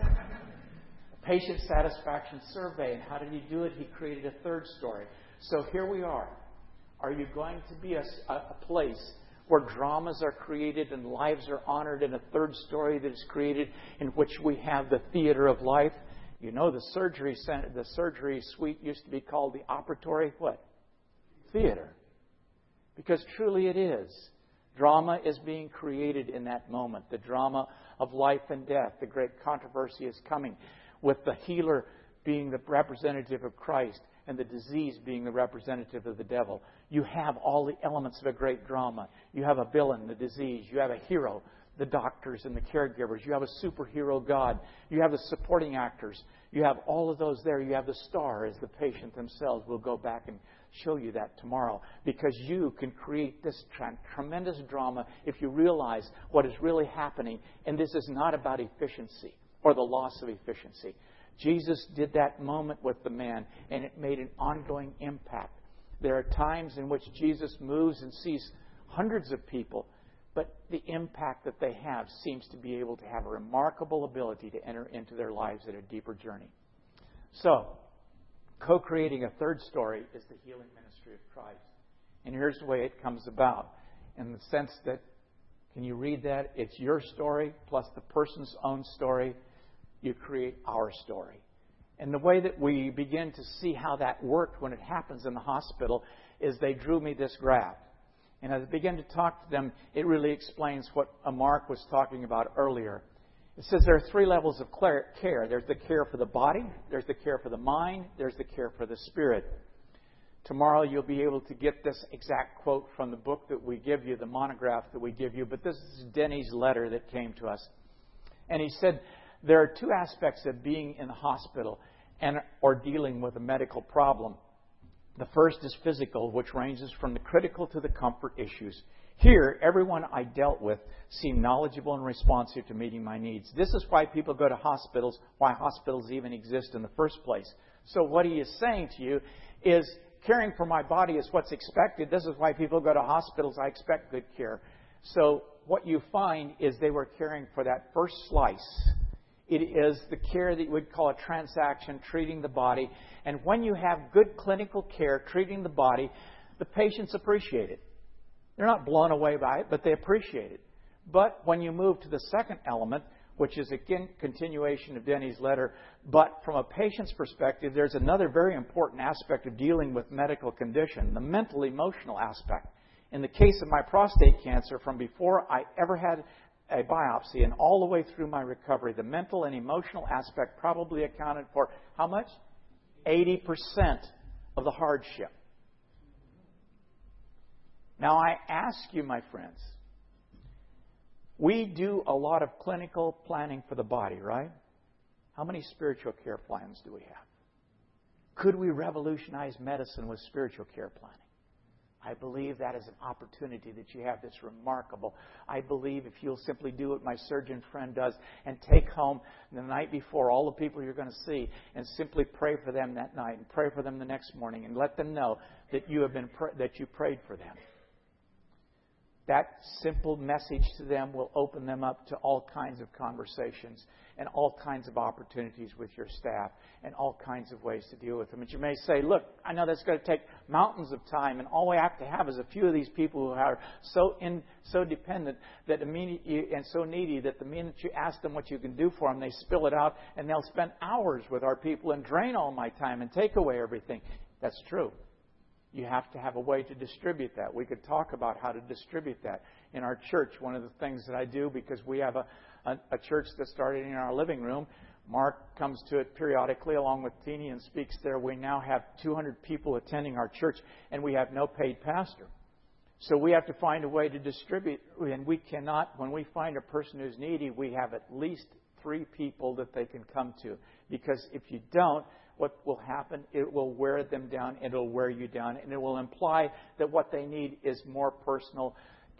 S2: A patient satisfaction survey. And how did he do it? He created a third story. So here we are. Are you going to be a, a place where dramas are created and lives are honored, and a third story that is created in which we have the theater of life? You know, the surgery center, the surgery suite used to be called the operatory what? Theater. Because truly it is. Drama is being created in that moment. The drama of life and death. The great controversy is coming with the healer being the representative of Christ and the disease being the representative of the devil. You have all the elements of a great drama. You have a villain, the disease. You have a hero, the doctors and the caregivers. You have a superhero God. You have the supporting actors. You have all of those there. You have the star as the patient themselves. We'll go back and show you that tomorrow, because you can create this tra- tremendous drama if you realize what is really happening. And this is not about efficiency or the loss of efficiency. Jesus did that moment with the man, and it made an ongoing impact. There are times in which Jesus moves and sees hundreds of people, but the impact that they have seems to be able to have a remarkable ability to enter into their lives at a deeper journey. So, co-creating a third story is the healing ministry of Christ. And here's the way it comes about. In the sense that, can you read that? It's your story plus the person's own story. You create our story. And the way that we begin to see how that worked when it happens in the hospital is they drew me this graph. And as I began to talk to them, it really explains what Mark was talking about earlier. It says there are three levels of care. There's the care for the body, there's the care for the mind, there's the care for the spirit. Tomorrow you'll be able to get this exact quote from the book that we give you, the monograph that we give you. But this is Denny's letter that came to us. And he said there are two aspects of being in the hospital and or dealing with a medical problem. The first is physical, which ranges from the critical to the comfort issues. Here, everyone I dealt with seemed knowledgeable and responsive to meeting my needs. This is why people go to hospitals, why hospitals even exist in the first place. So what he is saying to you is, caring for my body is what's expected. This is why people go to hospitals. I expect good care. So what you find is they were caring for that first slice. It is the care that you would call a transaction, treating the body. And when you have good clinical care, treating the body, the patients appreciate it. They're not blown away by it, but they appreciate it. But when you move to the second element, which is again continuation of Denny's letter, but from a patient's perspective, there's another very important aspect of dealing with medical condition, the mental emotional aspect. In the case of my prostate cancer, from before I ever had a biopsy and all the way through my recovery, the mental and emotional aspect probably accounted for how much? eighty percent of the hardship. Now I ask you, my friends, we do a lot of clinical planning for the body, right? How many spiritual care plans do we have? Could we revolutionize medicine with spiritual care planning? I believe that is an opportunity that you have that's remarkable. I believe if you'll simply do what my surgeon friend does and take home the night before all the people you're going to see and simply pray for them that night and pray for them the next morning and let them know that you have been pr- that you prayed for them. That simple message to them will open them up to all kinds of conversations and all kinds of opportunities with your staff and all kinds of ways to deal with them. And you may say, look, I know that's going to take mountains of time, and all we have to have is a few of these people who are so in, so dependent that immediately, and so needy that the minute you ask them what you can do for them, they spill it out, and they'll spend hours with our people and drain all my time and take away everything. That's true. You have to have a way to distribute that. We could talk about how to distribute that. In our church, one of the things that I do, because we have a, a, a church that started in our living room, Mark comes to it periodically along with Teeny and speaks there. We now have two hundred people attending our church, and we have no paid pastor. So we have to find a way to distribute, and we cannot, when we find a person who's needy, we have at least three people that they can come to. Because if you don't, what will happen, it will wear them down, and it will wear you down, and it will imply that what they need is more personal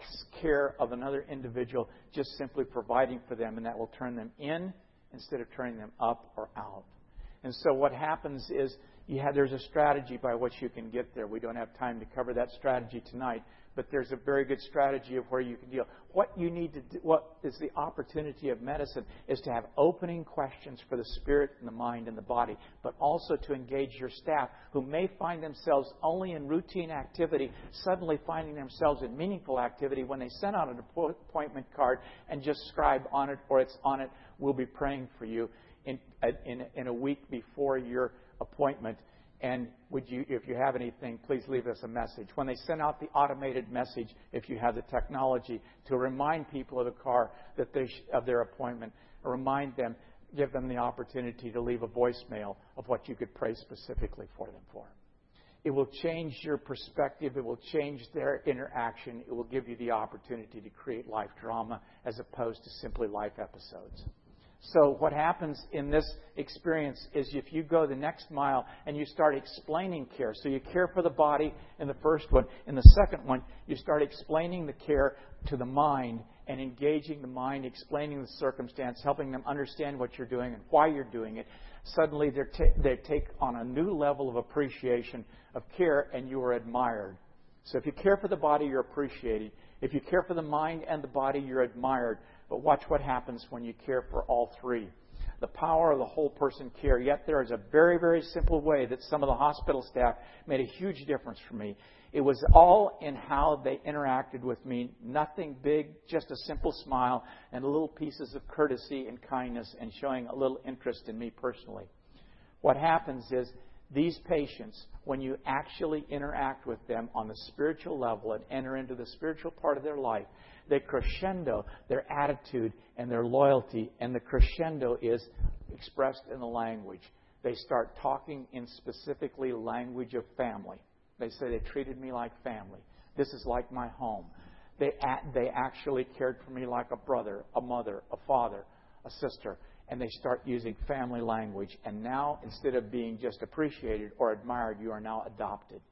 S2: care of another individual, just simply providing for them, and that will turn them in instead of turning them up or out. And so what happens is you have, there's a strategy by which you can get there. We don't have time to cover that strategy tonight, but there's a very good strategy of where you can deal. What you need to do, what is the opportunity of medicine is to have opening questions for the spirit and the mind and the body, but also to engage your staff who may find themselves only in routine activity, suddenly finding themselves in meaningful activity when they send out an appointment card and just scribe on it or it's on it, we'll be praying for you in, in, in a week before your appointment. And would you, if you have anything, please leave us a message. When they send out the automated message, if you have the technology, to remind people of the car that they sh- of their appointment, remind them, give them the opportunity to leave a voicemail of what you could pray specifically for them for. It will change your perspective. It will change their interaction. It will give you the opportunity to create life drama as opposed to simply life episodes. So what happens in this experience is if you go the next mile and you start explaining care. So you care for the body in the first one. In the second one, you start explaining the care to the mind and engaging the mind, explaining the circumstance, helping them understand what you're doing and why you're doing it. Suddenly they're t- they take on a new level of appreciation of care, and you are admired. So if you care for the body, you're appreciated. If you care for the mind and the body, you're admired. But watch what happens when you care for all three. The power of the whole person care. Yet there is a very, very simple way that some of the hospital staff made a huge difference for me. It was all in how they interacted with me. Nothing big, just a simple smile and little pieces of courtesy and kindness and showing a little interest in me personally. What happens is these patients, when you actually interact with them on the spiritual level and enter into the spiritual part of their life, they crescendo their attitude and their loyalty, and the crescendo is expressed in the language. They start talking in specifically language of family. They say they treated me like family. This is like my home. They they actually cared for me like a brother, a mother, a father, a sister. And they start using family language. And now, instead of being just appreciated or admired, you are now adopted.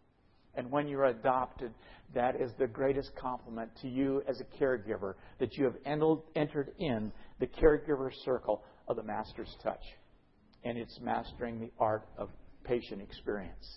S2: And when you're adopted, that is the greatest compliment to you as a caregiver, that you have entered in the caregiver circle of the Master's touch. And it's mastering the art of patient experience.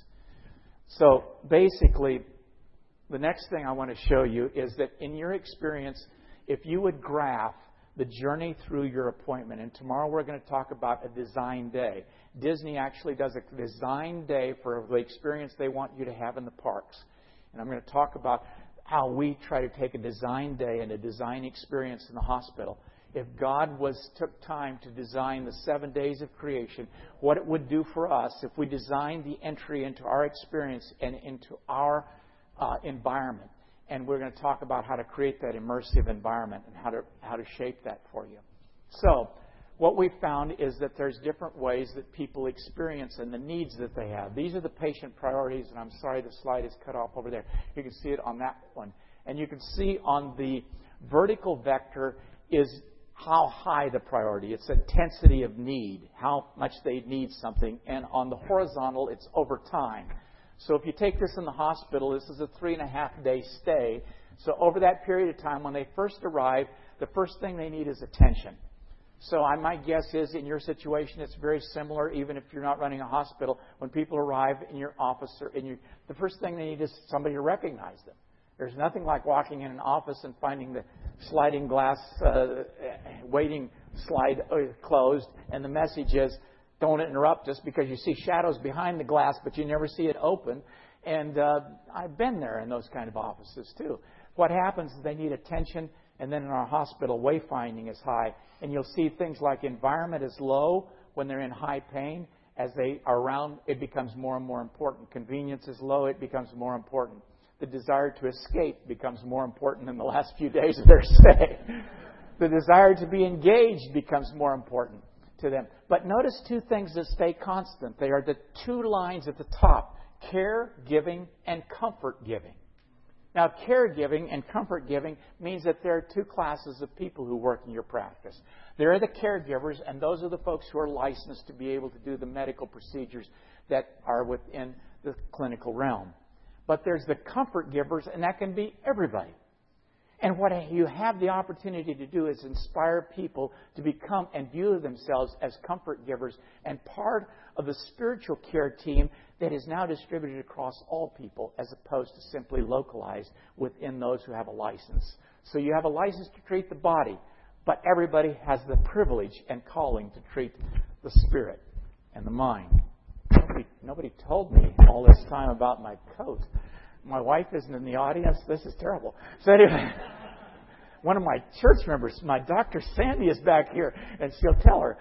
S2: So basically, the next thing I want to show you is that in your experience, if you would graph the journey through your appointment, and tomorrow we're going to talk about a design day. Disney actually does a design day for the experience they want you to have in the parks. And I'm going to talk about how we try to take a design day and a design experience in the hospital. If God was took time to design the seven days of creation, what it would do for us if we designed the entry into our experience and into our uh, environment. And we're going to talk about how to create that immersive environment and how to how to shape that for you. So, what we found is that there's different ways that people experience and the needs that they have. These are the patient priorities, and I'm sorry the slide is cut off over there. You can see it on that one. And you can see on the vertical vector is how high the priority. It's intensity of need, how much they need something. And on the horizontal, it's over time. So if you take this in the hospital, this is a three and a half day stay. So over that period of time, when they first arrive, the first thing they need is attention. So I, my guess is in your situation, it's very similar, even if you're not running a hospital. When people arrive in your office, or in your, the first thing they need is somebody to recognize them. There's nothing like walking in an office and finding the sliding glass uh, waiting slide closed, and the message is, don't interrupt us, because you see shadows behind the glass, but you never see it open. And uh, I've been there in those kind of offices too. What happens is they need attention, and then in our hospital, wayfinding is high. And you'll see things like environment is low when they're in high pain. As they are around, it becomes more and more important. Convenience is low, it becomes more important. The desire to escape becomes more important in the last few days of their stay. The desire to be engaged becomes more important to them. But notice two things that stay constant. They are the two lines at the top, care giving and comfort giving. Now, caregiving and comfort giving means that there are two classes of people who work in your practice. There are the caregivers, and those are the folks who are licensed to be able to do the medical procedures that are within the clinical realm. But there's the comfort givers, and that can be everybody. And what you have the opportunity to do is inspire people to become and view themselves as comfort givers and part of the spiritual care team that is now distributed across all people as opposed to simply localized within those who have a license. So you have a license to treat the body, but everybody has the privilege and calling to treat the spirit and the mind. Nobody, nobody told me all this time about my coat. My wife isn't in the audience. This is terrible. So anyway, one of my church members, my Doctor Sandy, is back here, and she'll tell her.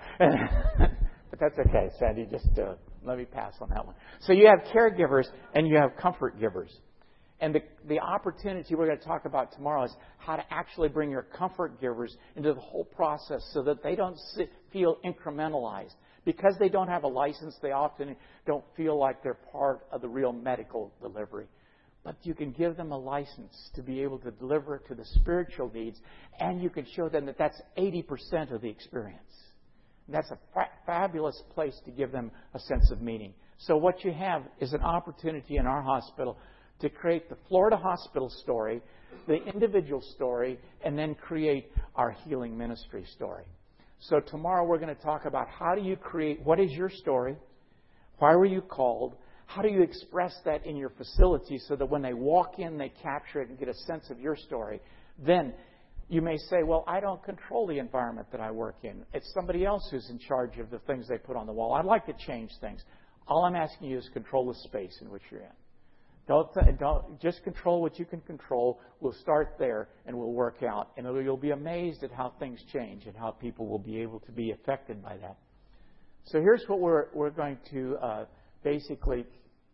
S2: But that's okay, Sandy. Just uh, let me pass on that one. So you have caregivers and you have comfort givers. And the, the opportunity we're going to talk about tomorrow is how to actually bring your comfort givers into the whole process so that they don't sit, feel incrementalized. Because they don't have a license, they often don't feel like they're part of the real medical delivery. But you can give them a license to be able to deliver to the spiritual needs, and you can show them that that's eighty percent of the experience. And that's a fa- fabulous place to give them a sense of meaning. So what you have is an opportunity in our hospital to create the Florida hospital story, the individual story, and then create our healing ministry story. So tomorrow we're going to talk about how do you create, what is your story, why were you called, how do you express that in your facility so that when they walk in, they capture it and get a sense of your story. Then you may say, well, I don't control the environment that I work in. It's somebody else who's in charge of the things they put on the wall. I'd like to change things. All I'm asking you is control the space in which you're in. Don't, don't just control what you can control. We'll start there and we'll work out. And you'll be amazed at how things change and how people will be able to be affected by that. So here's what we're we're going to uh, basically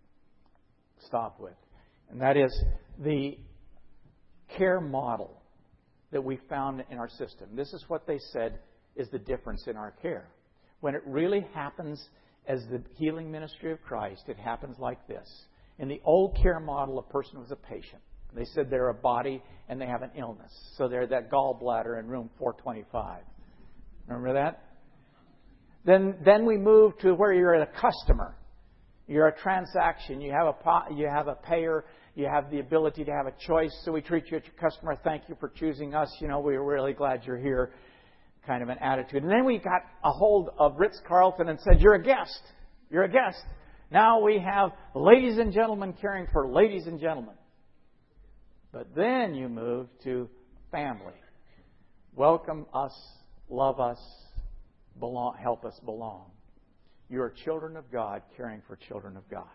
S2: stop with. And that is the care model that we found in our system. This is what they said is the difference in our care. When it really happens as the healing ministry of Christ, it happens like this. In the old care model, a person was a patient. They said they're a body and they have an illness. So they're that gallbladder in room four twenty-five. Remember that? Then, then we move to where you're a customer. You're a transaction. You have a po- you have a payer. You have the ability to have a choice. So we treat you as your customer. Thank you for choosing us. You know, we're really glad you're here. Kind of an attitude. And then we got a hold of Ritz-Carlton and said, you're a guest. You're a guest. Now we have ladies and gentlemen caring for ladies and gentlemen. But then you move to family. Welcome us, love us, belong, help us belong. You are children of God caring for children of God.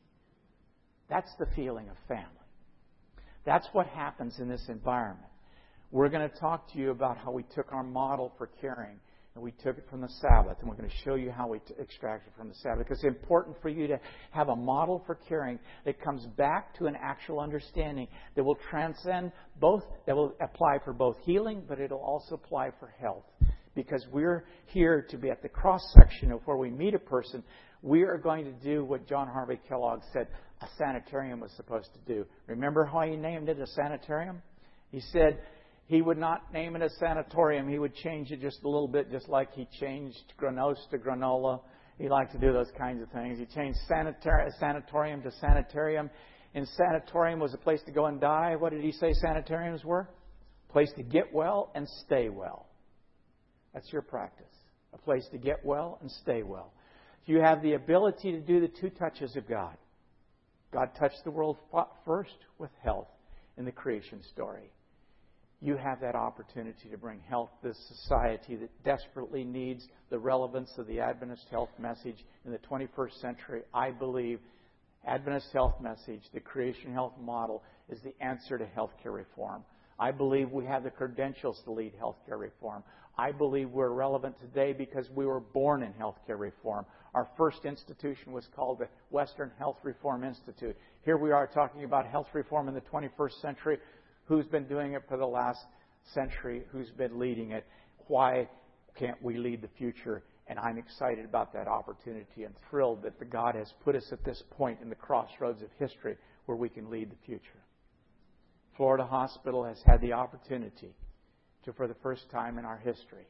S2: That's the feeling of family. That's what happens in this environment. We're going to talk to you about how we took our model for caring and we took it from the Sabbath, and we're going to show you how we t- extract it from the Sabbath. Because it's important for you to have a model for caring that comes back to an actual understanding that will transcend both, that will apply for both healing, but it'll also apply for health. Because we're here to be at the cross-section of where we meet a person. We are going to do what John Harvey Kellogg said a sanitarium was supposed to do. Remember how he named it a sanitarium? He said he would not name it a sanatorium. He would change it just a little bit, just like he changed granose to granola. He liked to do those kinds of things. He changed sanator- sanatorium to sanitarium. And sanatorium was a place to go and die. What did he say sanitariums were? A place to get well and stay well. That's your practice. A place to get well and stay well. You have the ability to do the two touches of God. God touched the world first with health in the creation story. You have that opportunity to bring health to this society that desperately needs the relevance of the Adventist health message in the twenty-first century. I believe Adventist health message, the creation health model, is the answer to healthcare reform. I believe we have the credentials to lead healthcare reform. I believe we're relevant today because we were born in healthcare reform. Our first institution was called the Western Health Reform Institute. Here we are talking about health reform in the twenty-first century. Who's been doing it for the last century? Who's been leading it? Why can't we lead the future? And I'm excited about that opportunity and thrilled that the God has put us at this point in the crossroads of history where we can lead the future. Florida Hospital has had the opportunity to, for the first time in our history,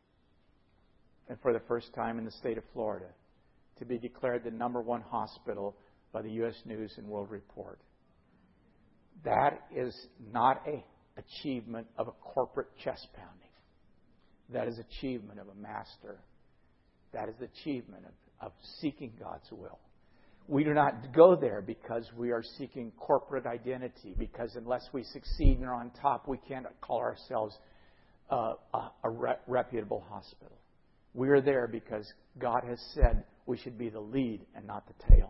S2: and for the first time in the state of Florida, to be declared the number one hospital by the U S News and World Report. That is not an achievement of a corporate chest pounding. That is achievement of a master. That is achievement of, of seeking God's will. We do not go there because we are seeking corporate identity, because unless we succeed and are on top, we can't call ourselves uh, a, a re- reputable hospital. We are there because God has said we should be the lead and not the tail.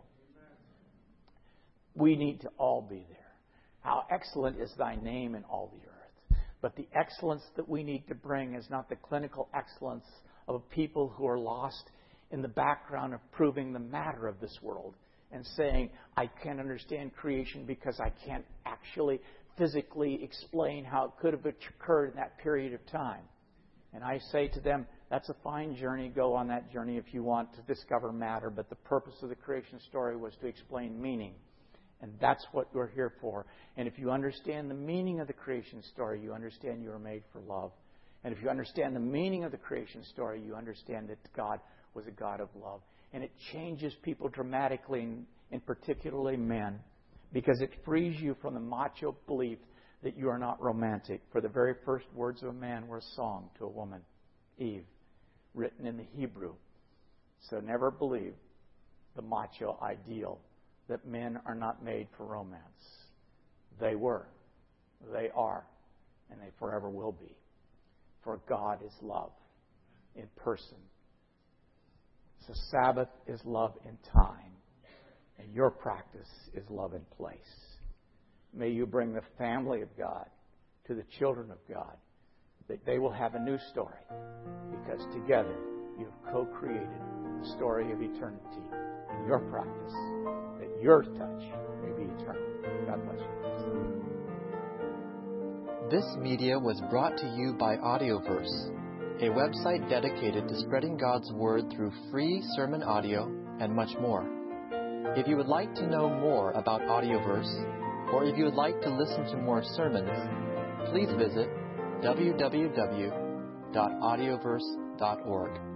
S2: We need to all be there. How excellent is thy name in all the earth. But the excellence that we need to bring is not the clinical excellence of people who are lost in the background of proving the matter of this world and saying, I can't understand creation because I can't actually physically explain how it could have occurred in that period of time. And I say to them, that's a fine journey. Go on that journey if you want to discover matter. But the purpose of the creation story was to explain meaning. And that's what we're here for. And if you understand the meaning of the creation story, you understand you were made for love. And if you understand the meaning of the creation story, you understand that God was a God of love. And it changes people dramatically, and, and particularly men, because it frees you from the macho belief that you are not romantic. For the very first words of a man were a song to a woman, Eve, written in the Hebrew. So never believe the macho ideal that men are not made for romance. They were, they are, and they forever will be. For God is love in person. So Sabbath is love in time, and your practice is love in place. May you bring the family of God to the children of God, that they will have a new story, because together you have co-created the story of eternity in your practice, that your touch may be eternal. God bless you.
S3: This media was brought to you by Audioverse, a website dedicated to spreading God's Word through free sermon audio and much more. If you would like to know more about Audioverse, or if you would like to listen to more sermons, please visit w w w dot audioverse dot org.